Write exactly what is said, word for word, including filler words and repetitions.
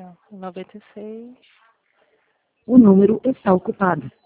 aqui, ó. noventa e seis. O número está ocupado.